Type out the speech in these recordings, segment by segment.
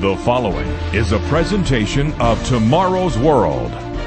The following is a presentation of Tomorrow's World.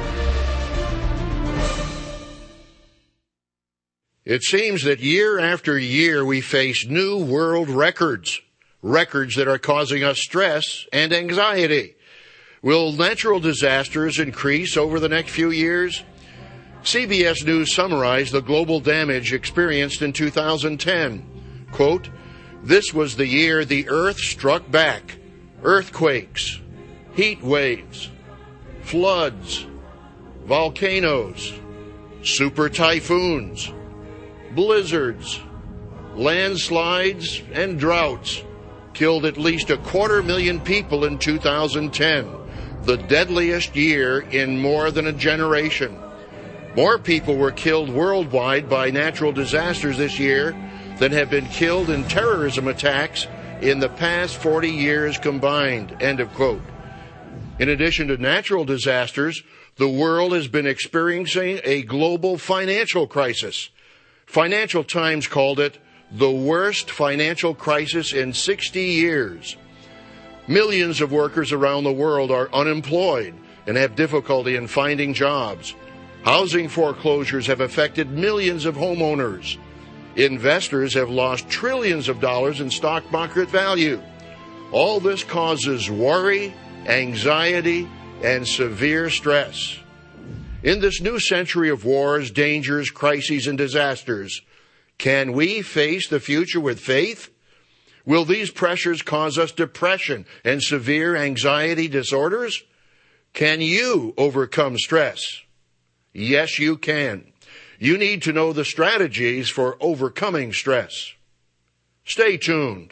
It seems that year after year we face new world records that are causing us stress and anxiety. Will natural disasters increase over the next few years? CBS News summarized the global damage experienced in 2010. Quote, "This was the year the earth struck back. Earthquakes, heat waves, floods, volcanoes, super typhoons, blizzards, landslides, and droughts killed at least 250,000 people in 2010, the deadliest year in more than a generation. More people were killed worldwide by natural disasters this year than have been killed in terrorism attacks in the past 40 years combined." End of quote. In addition to natural disasters, the world has been experiencing a global financial crisis. Financial Times called it the worst financial crisis in 60 years. Millions of workers around the world are unemployed and have difficulty in finding jobs. Housing foreclosures have affected millions of homeowners. Investors have lost trillions of dollars in stock market value. All this causes worry, anxiety, and severe stress. In this new century of wars, dangers, crises, and disasters, can we face the future with faith? Will these pressures cause us depression and severe anxiety disorders? Can you overcome stress? Yes, you can. You need to know the strategies for overcoming stress. Stay tuned.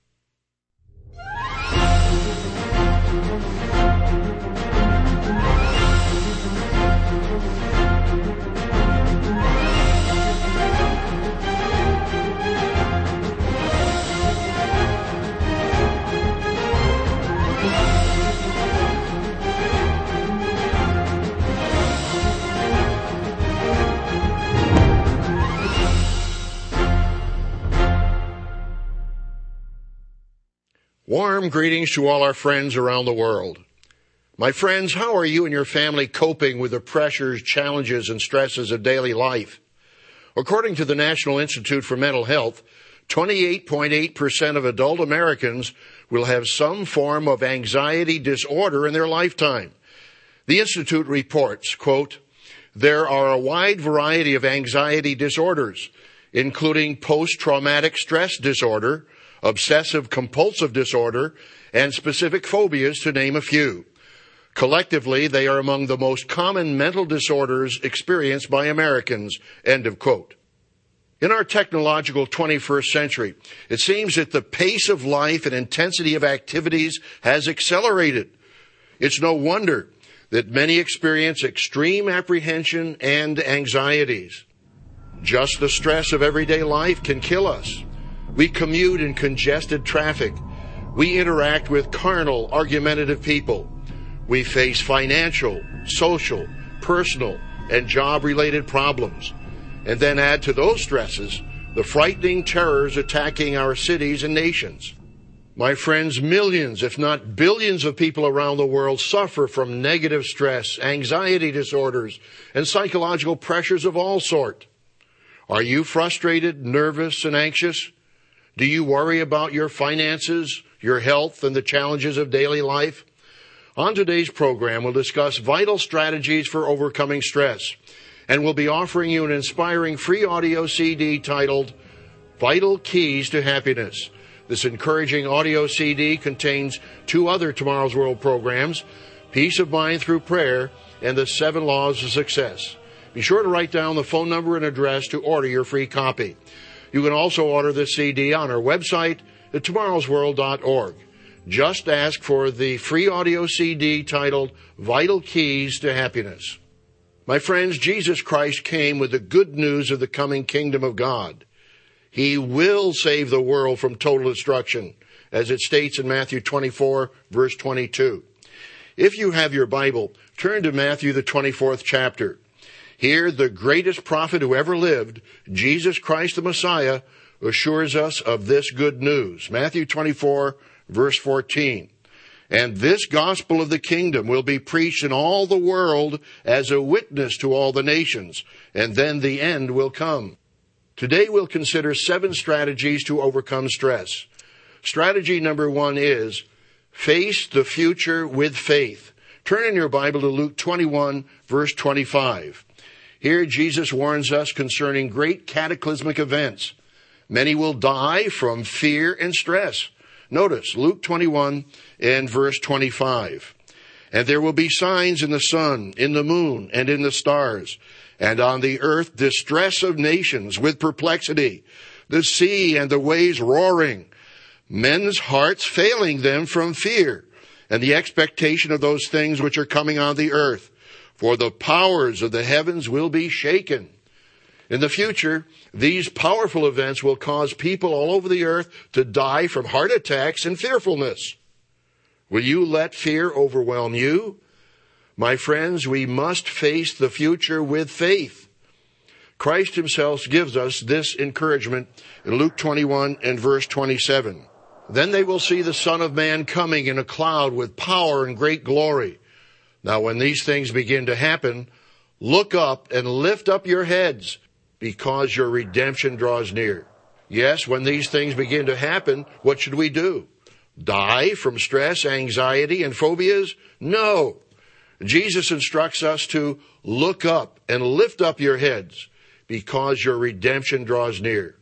Warm greetings to all our friends around the world. My friends, how are you and your family coping with the pressures, challenges, and stresses of daily life? According to the National Institute for Mental Health, 28.8% of adult Americans will have some form of anxiety disorder in their lifetime. The Institute reports, quote, "There are a wide variety of anxiety disorders, including post-traumatic stress disorder, obsessive-compulsive disorder, and specific phobias, to name a few. Collectively, they are among the most common mental disorders experienced by Americans." End of quote. In our technological 21st century, it seems that the pace of life and intensity of activities has accelerated. It's no wonder that many experience extreme apprehension and anxieties. Just the stress of everyday life can kill us. We commute in congested traffic. We interact with carnal, argumentative people. We face financial, social, personal, and job-related problems. And then add to those stresses the frightening terrors attacking our cities and nations. My friends, millions, if not billions of people around the world suffer from negative stress, anxiety disorders, and psychological pressures of all sorts. Are you frustrated, nervous, and anxious? Do you worry about your finances, your health, and the challenges of daily life? On today's program, we'll discuss vital strategies for overcoming stress, and we'll be offering you an inspiring free audio CD titled Vital Keys to Happiness. This encouraging audio CD contains 2 other Tomorrow's World programs, Peace of Mind Through Prayer and the 7 Laws of Success. Be sure to write down the phone number and address to order your free copy. You can also order this CD on our website at tomorrowsworld.org. Just ask for the free audio CD titled Vital Keys to Happiness. My friends, Jesus Christ came with the good news of the coming kingdom of God. He will save the world from total destruction, as it states in Matthew 24, verse 22. If you have your Bible, turn to Matthew, the 24th chapter. Here, the greatest prophet who ever lived, Jesus Christ the Messiah, assures us of this good news. Matthew 24, verse 14. And this gospel of the kingdom will be preached in all the world as a witness to all the nations, and then the end will come. Today we'll consider 7 strategies to overcome stress. Strategy number 1 is face the future with faith. Turn in your Bible to Luke 21, verse 25. Here Jesus warns us concerning great cataclysmic events. Many will die from fear and stress. Notice Luke 21 and verse 25. And there will be signs in the sun, in the moon, and in the stars, and on the earth distress of nations with perplexity, the sea and the waves roaring, men's hearts failing them from fear, and the expectation of those things which are coming on the earth. For the powers of the heavens will be shaken. In the future, these powerful events will cause people all over the earth to die from heart attacks and fearfulness. Will you let fear overwhelm you? My friends, we must face the future with faith. Christ himself gives us this encouragement in Luke 21 and verse 27. Then they will see the Son of Man coming in a cloud with power and great glory. Now when these things begin to happen, look up and lift up your heads, because your redemption draws near. Yes, when these things begin to happen, what should we do? Die from stress, anxiety, and phobias? No. Jesus instructs us to look up and lift up your heads, because your redemption draws near.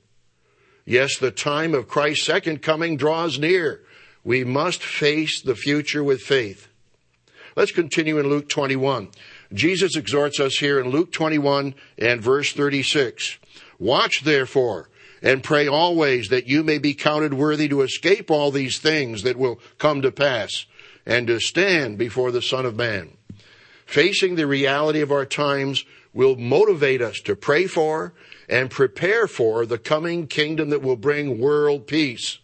Yes, the time of Christ's second coming draws near. We must face the future with faith. Let's continue in Luke 21. Jesus exhorts us here in Luke 21 and verse 36. Watch therefore and pray always that you may be counted worthy to escape all these things that will come to pass and to stand before the Son of Man. Facing the reality of our times will motivate us to pray for and prepare for the coming kingdom that will bring world peace.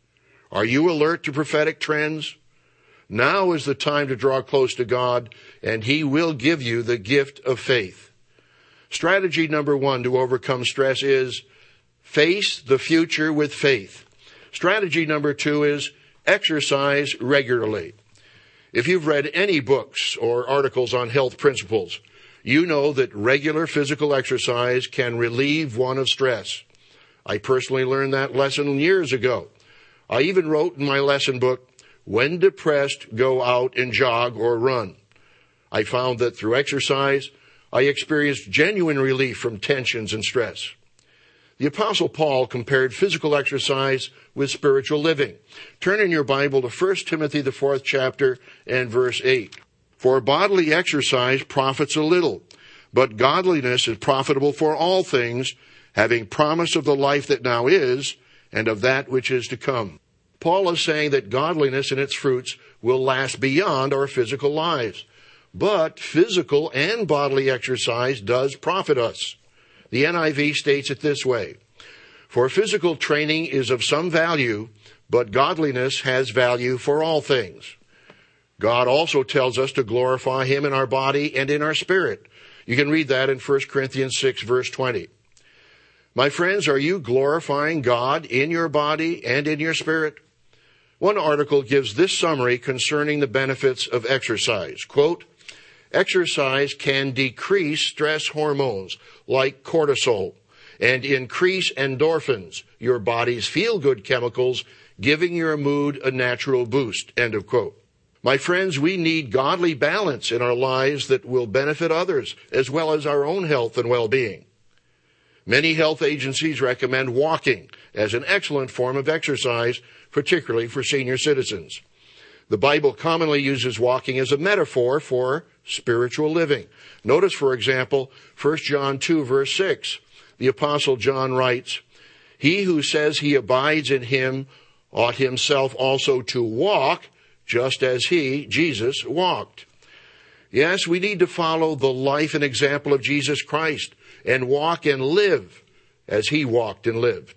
Are you alert to prophetic trends? Now is the time to draw close to God, and he will give you the gift of faith. Strategy number 1 to overcome stress is face the future with faith. Strategy number 2 is exercise regularly. If you've read any books or articles on health principles, you know that regular physical exercise can relieve one of stress. I personally learned that lesson years ago. I even wrote in my lesson book, when depressed, go out and jog or run. I found that through exercise, I experienced genuine relief from tensions and stress. The Apostle Paul compared physical exercise with spiritual living. Turn in your Bible to 1 Timothy, the 4th chapter, and verse 8. For bodily exercise profits a little, but godliness is profitable for all things, having promise of the life that now is, and of that which is to come. Paul is saying that godliness and its fruits will last beyond our physical lives. But physical and bodily exercise does profit us. The NIV states it this way: for physical training is of some value, but godliness has value for all things. God also tells us to glorify him in our body and in our spirit. You can read that in 1 Corinthians 6, verse 20. My friends, are you glorifying God in your body and in your spirit? One article gives this summary concerning the benefits of exercise. Quote, exercise can decrease stress hormones like cortisol and increase endorphins, your body's feel-good chemicals, giving your mood a natural boost. End of quote. My friends, we need godly balance in our lives that will benefit others as well as our own health and well-being. Many health agencies recommend walking as an excellent form of exercise, particularly for senior citizens. The Bible commonly uses walking as a metaphor for spiritual living. Notice, for example, 1 John 2, verse 6. The Apostle John writes, he who says he abides in him ought himself also to walk just as he, Jesus, walked. Yes, we need to follow the life and example of Jesus Christ and walk and live as he walked and lived.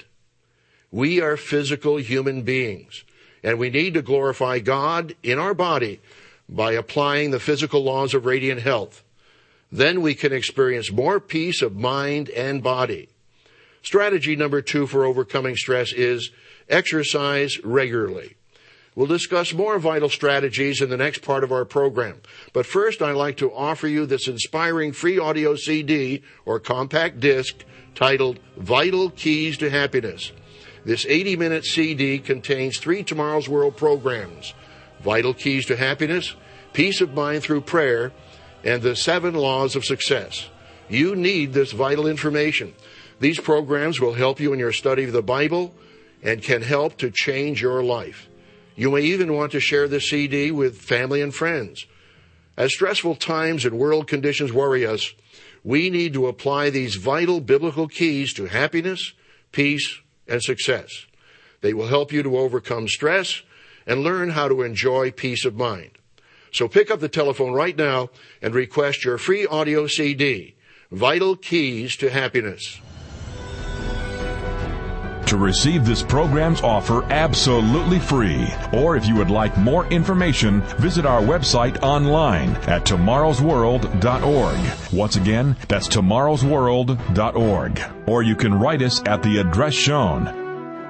We are physical human beings, and we need to glorify God in our body by applying the physical laws of radiant health. Then we can experience more peace of mind and body. Strategy number 2 for overcoming stress is exercise regularly. We'll discuss more vital strategies in the next part of our program. But first, I'd like to offer you this inspiring free audio CD or compact disc titled Vital Keys to Happiness. This 80-minute CD contains 3 Tomorrow's World programs: Vital Keys to Happiness, Peace of Mind Through Prayer, and the 7 Laws of Success. You need this vital information. These programs will help you in your study of the Bible and can help to change your life. You may even want to share this CD with family and friends. As stressful times and world conditions worry us, we need to apply these vital biblical keys to happiness, peace, and success. They will help you to overcome stress and learn how to enjoy peace of mind. So pick up the telephone right now and request your free audio CD, Vital Keys to Happiness. To receive this program's offer absolutely free, or if you would like more information, visit our website online at tomorrowsworld.org. Once again, that's tomorrowsworld.org. Or you can write us at the address shown.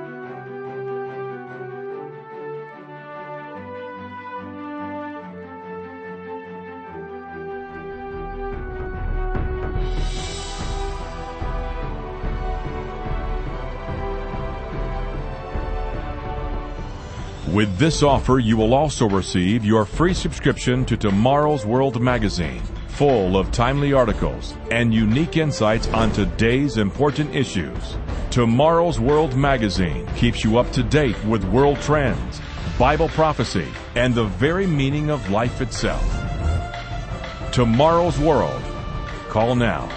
With this offer, you will also receive your free subscription to Tomorrow's World magazine, full of timely articles and unique insights on today's important issues. Tomorrow's World magazine keeps you up to date with world trends, Bible prophecy, and the very meaning of life itself. Tomorrow's World. Call now.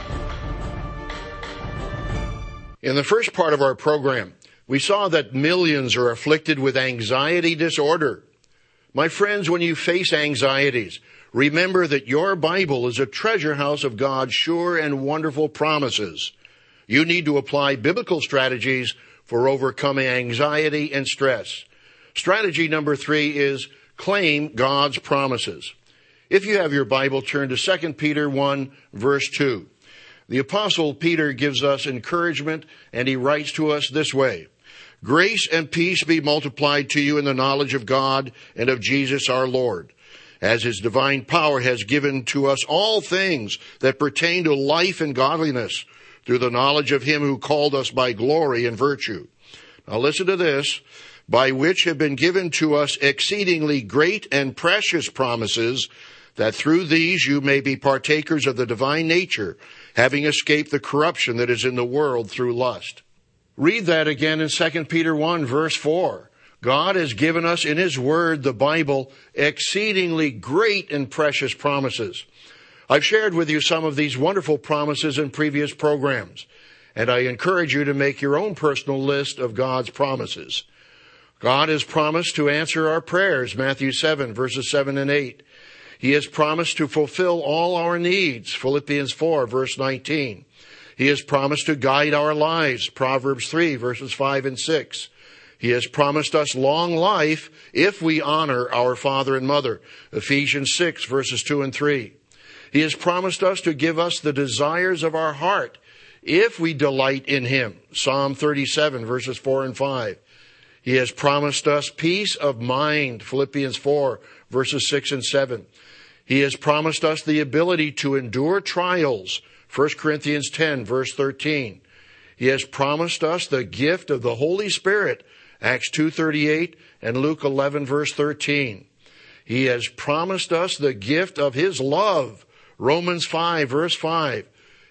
In the first part of our program, we saw that millions are afflicted with anxiety disorder. My friends, when you face anxieties, remember that your Bible is a treasure house of God's sure and wonderful promises. You need to apply biblical strategies for overcoming anxiety and stress. Strategy number 3 is claim God's promises. If you have your Bible, turn to 2 Peter 1, verse 2. The Apostle Peter gives us encouragement, and he writes to us this way: Grace and peace be multiplied to you in the knowledge of God and of Jesus our Lord, as his divine power has given to us all things that pertain to life and godliness, through the knowledge of him who called us by glory and virtue. Now listen to this: by which have been given to us exceedingly great and precious promises, that through these you may be partakers of the divine nature, having escaped the corruption that is in the world through lust. Read that again in 2 Peter 1, verse 4. God has given us in his word, the Bible, exceedingly great and precious promises. I've shared with you some of these wonderful promises in previous programs, and I encourage you to make your own personal list of God's promises. God has promised to answer our prayers, Matthew 7, verses 7 and 8. He has promised to fulfill all our needs, Philippians 4, verse 19. He has promised to guide our lives, Proverbs 3, verses 5 and 6. He has promised us long life if we honor our father and mother, Ephesians 6, verses 2 and 3. He has promised us to give us the desires of our heart if we delight in him, Psalm 37, verses 4 and 5. He has promised us peace of mind, Philippians 4, verses 6 and 7. He has promised us the ability to endure trials, 1 Corinthians 10, verse 13. He has promised us the gift of the Holy Spirit, Acts 2:38 and Luke 11, verse 13. He has promised us the gift of his love, Romans 5, verse 5.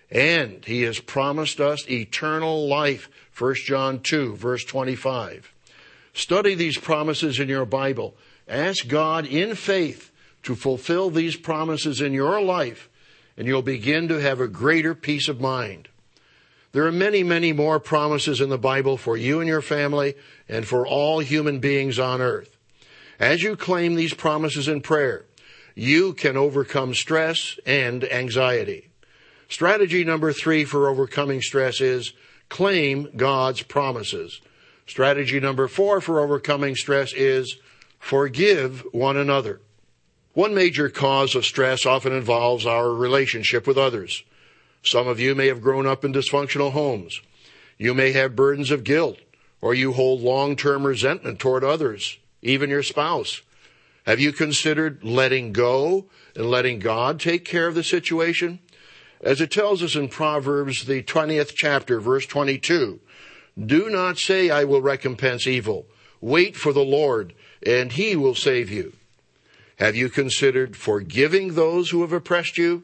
And he has promised us eternal life, 1 John 2, verse 25. Study these promises in your Bible. Ask God in faith to fulfill these promises in your life, and you'll begin to have a greater peace of mind. There are many, many more promises in the Bible for you and your family and for all human beings on earth. As you claim these promises in prayer, you can overcome stress and anxiety. Strategy number 3 for overcoming stress is claim God's promises. Strategy number 4 for overcoming stress is forgive one another. One major cause of stress often involves our relationship with others. Some of you may have grown up in dysfunctional homes. You may have burdens of guilt, or you hold long-term resentment toward others. even your spouse? Have you considered letting go and letting God take care of the situation? As it tells us in Proverbs, the 20th chapter, verse 22, do not say, I will recompense evil. Wait for the Lord, and he will save you. Have you considered forgiving those who have oppressed you?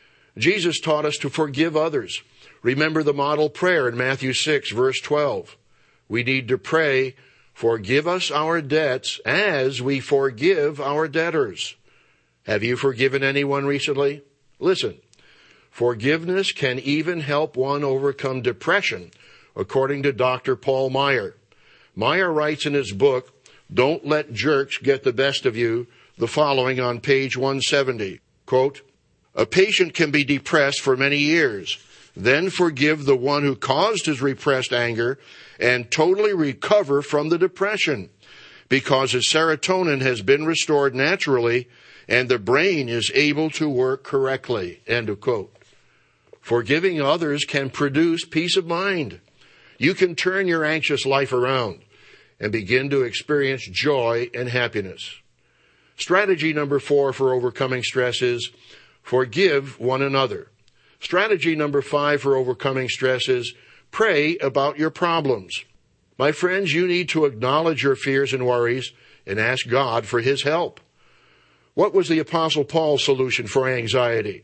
Jesus taught us to forgive others. Remember the model prayer in Matthew 6, verse 12. We need to pray, forgive us our debts as we forgive our debtors. Have you forgiven anyone recently? Listen, forgiveness can even help one overcome depression, according to Dr. Paul Meyer. Meyer writes in his book, Don't Let Jerks Get the Best of You, the following on page 170, quote, a patient can be depressed for many years, then forgive the one who caused his repressed anger and totally recover from the depression because his serotonin has been restored naturally and the brain is able to work correctly, end of quote. Forgiving others can produce peace of mind. You can turn your anxious life around and begin to experience joy and happiness. Strategy number 4 for overcoming stress is forgive one another. Strategy number 5 for overcoming stress is pray about your problems. My friends, you need to acknowledge your fears and worries and ask God for his help. What was the Apostle Paul's solution for anxiety?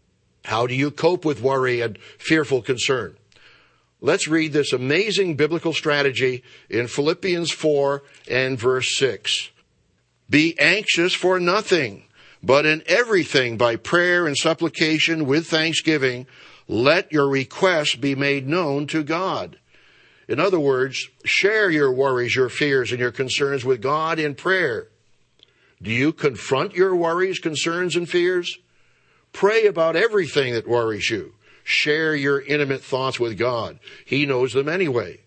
How do you cope with worry and fearful concern? Let's read this amazing biblical strategy in Philippians 4 and verse 6. Be anxious for nothing, but in everything by prayer and supplication with thanksgiving, let your requests be made known to God. In other words, share your worries, your fears, and your concerns with God in prayer. Do you confront your worries, concerns, and fears? Pray about everything that worries you. Share your intimate thoughts with God. He knows them anyway.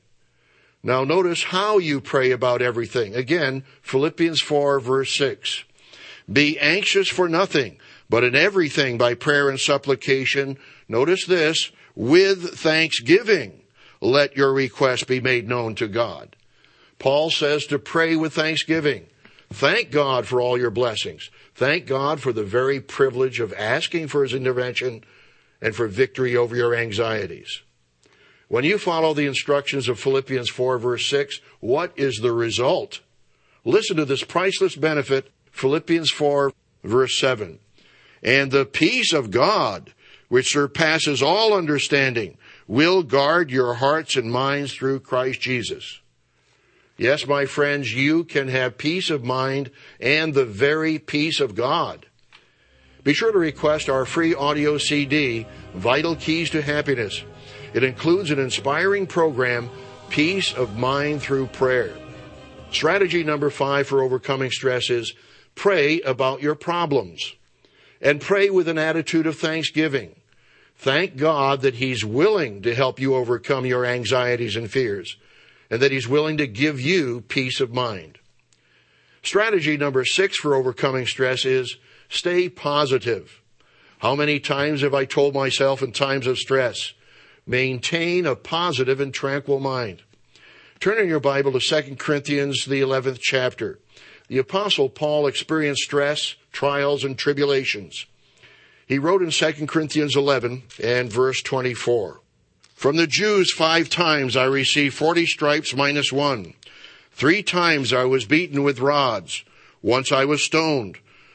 Now notice how you pray about everything. Again, Philippians 4, verse 6. Be anxious for nothing, but in everything by prayer and supplication, notice this, with thanksgiving, let your requests be made known to God. Paul says to pray with thanksgiving. Thank God for all your blessings. Thank God for the very privilege of asking for his intervention and for victory over your anxieties. When you follow the instructions of Philippians 4, verse 6, what is the result? Listen to this priceless benefit, Philippians 4, verse 7. And the peace of God, which surpasses all understanding, will guard your hearts and minds through Christ Jesus. Yes, my friends, you can have peace of mind and the very peace of God. Be sure to request our free audio CD, Vital Keys to Happiness. It includes an inspiring program, Peace of Mind Through Prayer. Strategy number 5 for overcoming stress is pray about your problems. And pray with an attitude of thanksgiving. Thank God that he's willing to help you overcome your anxieties and fears, and that he's willing to give you peace of mind. Strategy number 6 for overcoming stress is stay positive. How many times have I told myself in times of stress, maintain a positive and tranquil mind? Turn in your Bible to 2 Corinthians, the 11th chapter. The Apostle Paul experienced stress, trials, and tribulations. He wrote in 2 Corinthians 11 and verse 24, From the Jews 5 times I received 40 stripes minus 1. 3 times I was beaten with rods. Once I was stoned.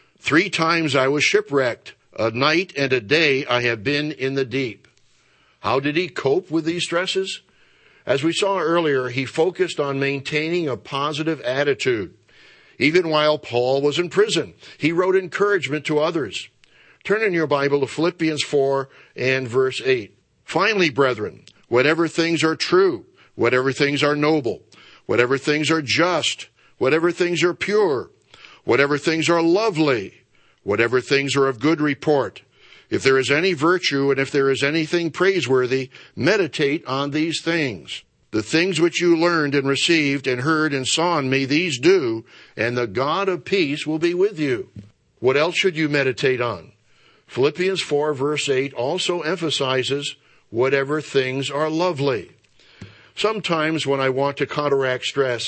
3 times I was shipwrecked. A night and a day I have been in the deep. How did he cope with these stresses? As we saw earlier, he focused on maintaining a positive attitude. Even while Paul was in prison, he wrote encouragement to others. Turn in your Bible to Philippians 4 and verse 8. Finally, brethren, whatever things are true, whatever things are noble, whatever things are just, whatever things are pure, whatever things are lovely, whatever things are of good report, if there is any virtue and if there is anything praiseworthy, meditate on these things. The things which you learned and received and heard and saw in me, these do, and the God of peace will be with you. What else should you meditate on? Philippians 4 verse 8 also emphasizes whatever things are lovely. Sometimes when I want to counteract stress,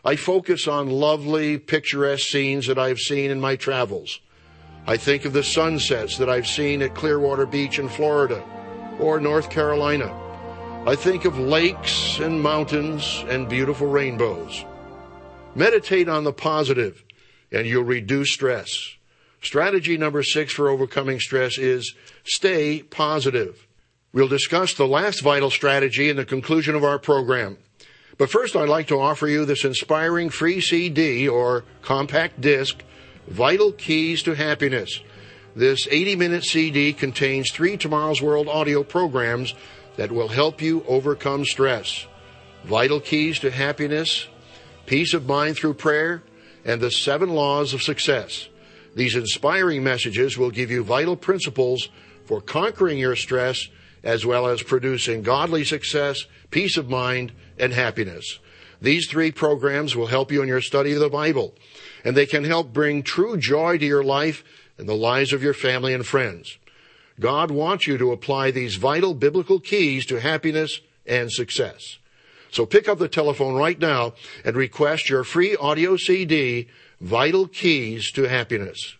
I focus on lovely, picturesque scenes that I've seen in my travels. I think of the sunsets that I've seen at Clearwater Beach in Florida or North Carolina. I think of lakes and mountains and beautiful rainbows. Meditate on the positive, and you'll reduce stress. Strategy number 6 for overcoming stress is stay positive. We'll discuss the last vital strategy in the conclusion of our program. But first, I'd like to offer you this inspiring free CD or compact disc, Vital Keys to Happiness. This 80-minute CD contains 3 Tomorrow's World audio programs that will help you overcome stress. Vital Keys to Happiness, Peace of Mind Through Prayer, and the 7 Laws of Success. These inspiring messages will give you vital principles for conquering your stress, as well as producing godly success, peace of mind, and happiness. These 3 programs will help you in your study of the Bible, and they can help bring true joy to your life and the lives of your family and friends. God wants you to apply these vital biblical keys to happiness and success. So pick up the telephone right now and request your free audio CD, Vital Keys to Happiness.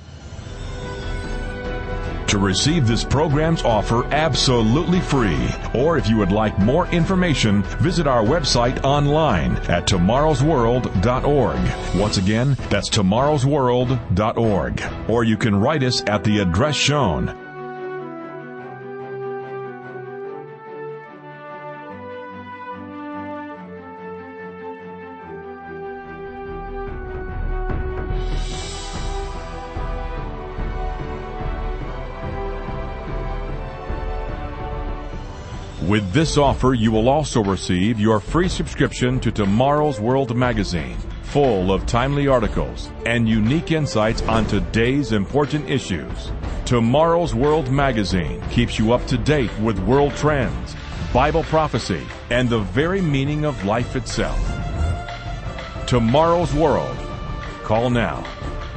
To receive this program's offer absolutely free, or if you would like more information, visit our website online at tomorrowsworld.org. Once again, that's tomorrowsworld.org. Or you can write us at the address shown. With this offer, you will also receive your free subscription to Tomorrow's World magazine, full of timely articles and unique insights on today's important issues. Tomorrow's World magazine keeps you up to date with world trends, Bible prophecy, and the very meaning of life itself. Tomorrow's World. Call now.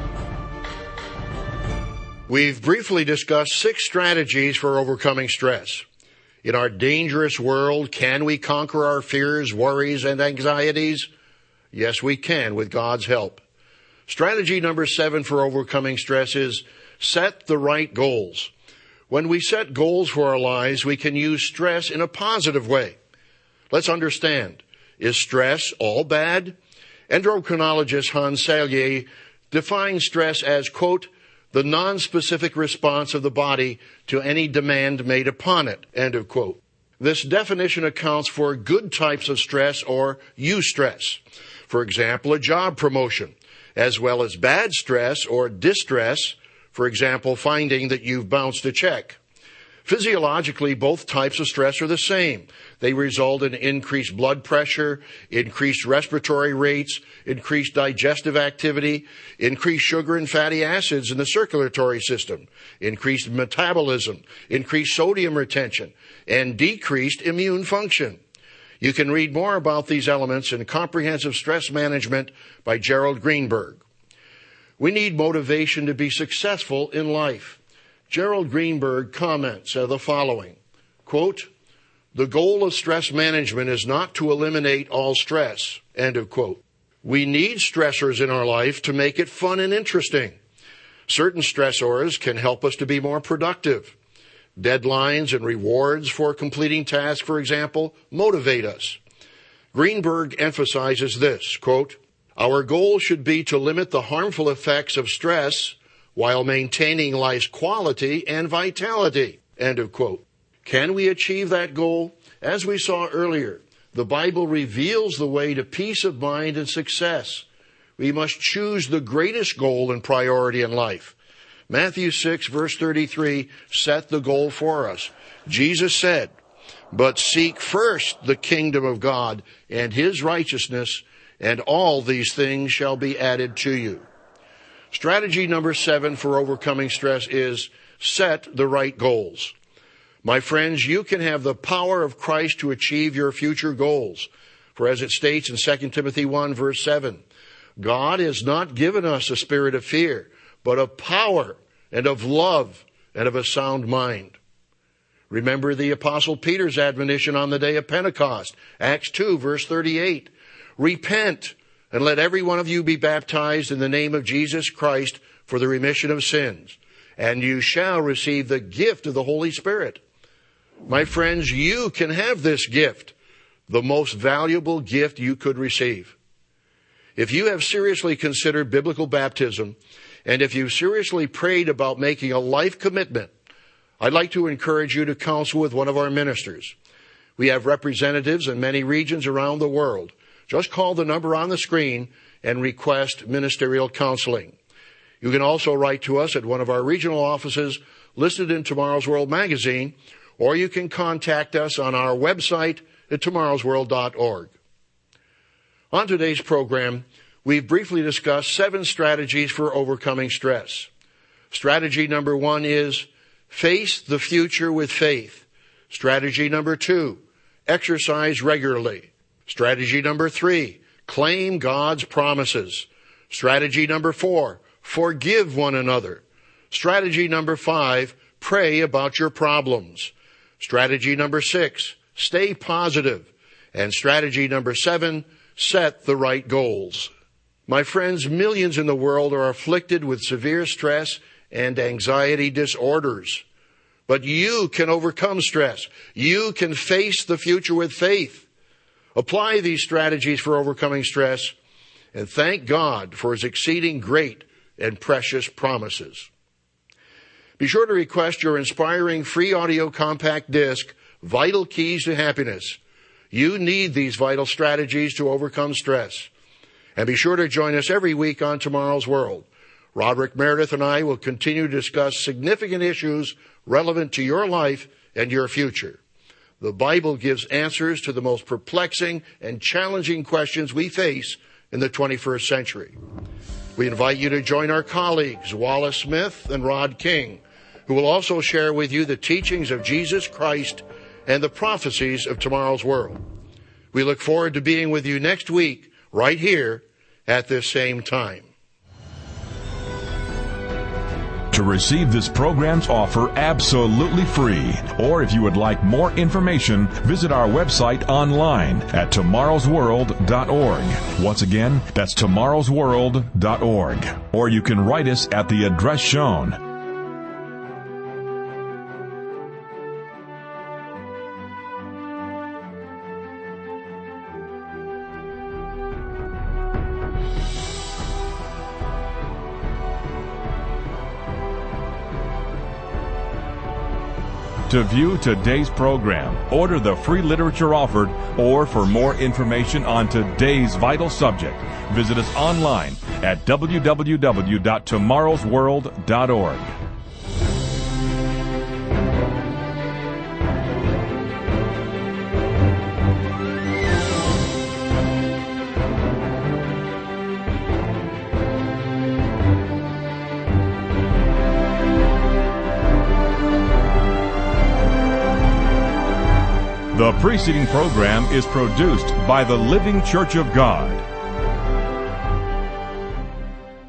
We've briefly discussed 6 strategies for overcoming stress. In our dangerous world, can we conquer our fears, worries, and anxieties? Yes, we can with God's help. Strategy number 7 for overcoming stress is set the right goals. When we set goals for our lives, we can use stress in a positive way. Let's understand, is stress all bad? Endocrinologist Hans Selye defines stress as, quote, the non-specific response of the body to any demand made upon it, end of quote. This definition accounts for good types of stress or eustress. For example, a job promotion, as well as bad stress or distress, for example, finding that you've bounced a check. Physiologically, both types of stress are the same. They result in increased blood pressure, increased respiratory rates, increased digestive activity, increased sugar and fatty acids in the circulatory system, increased metabolism, increased sodium retention, and decreased immune function. You can read more about these elements in Comprehensive Stress Management by Gerald Greenberg. We need motivation to be successful in life. Gerald Greenberg comments the following, quote, the goal of stress management is not to eliminate all stress, end of quote. We need stressors in our life to make it fun and interesting. Certain stressors can help us to be more productive. Deadlines and rewards for completing tasks, for example, motivate us. Greenberg emphasizes this, quote, our goal should be to limit the harmful effects of stress while maintaining life's quality and vitality, end of quote. Can we achieve that goal? As we saw earlier, the Bible reveals the way to peace of mind and success. We must choose the greatest goal and priority in life. Matthew 6, verse 33, set the goal for us. Jesus said, but seek first the kingdom of God and his righteousness, and all these things shall be added to you. Strategy number 7 for overcoming stress is set the right goals. My friends, you can have the power of Christ to achieve your future goals. For as it states in 2 Timothy 1, verse 7, God has not given us a spirit of fear, but of power and of love and of a sound mind. Remember the Apostle Peter's admonition on the day of Pentecost, Acts 2, verse 38. Repent, And let every one of you be baptized in the name of Jesus Christ for the remission of sins, and you shall receive the gift of the Holy Spirit. My friends, you can have this gift, the most valuable gift you could receive. If you have seriously considered biblical baptism, and if you've seriously prayed about making a life commitment, I'd like to encourage you to counsel with one of our ministers. We have representatives in many regions around the world. Just call the number on the screen and request ministerial counseling. You can also write to us at one of our regional offices listed in Tomorrow's World magazine, or you can contact us on our website at tomorrowsworld.org. On today's program, we've briefly discussed 7 strategies for overcoming stress. Strategy number 1 is face the future with faith. Strategy number 2, exercise regularly. Strategy number 3, claim God's promises. Strategy number 4, forgive one another. Strategy number 5, pray about your problems. Strategy number 6, stay positive. And strategy number 7, set the right goals. My friends, millions in the world are afflicted with severe stress and anxiety disorders. But you can overcome stress. You can face the future with faith. Apply these strategies for overcoming stress and thank God for His exceeding great and precious promises. Be sure to request your inspiring free audio compact disc, Vital Keys to Happiness. You need these vital strategies to overcome stress. And be sure to join us every week on Tomorrow's World. Roderick Meredith and I will continue to discuss significant issues relevant to your life and your future. The Bible gives answers to the most perplexing and challenging questions we face in the 21st century. We invite you to join our colleagues, Wallace Smith and Rod King, who will also share with you the teachings of Jesus Christ and the prophecies of Tomorrow's World. We look forward to being with you next week, right here at this same time. To receive this program's offer absolutely free, or if you would like more information, visit our website online at tomorrowsworld.org. Once again, that's tomorrowsworld.org. Or you can write us at the address shown. To view today's program, order the free literature offered, or for more information on today's vital subject, visit us online at www.tomorrowsworld.org. The preceding program is produced by the Living Church of God.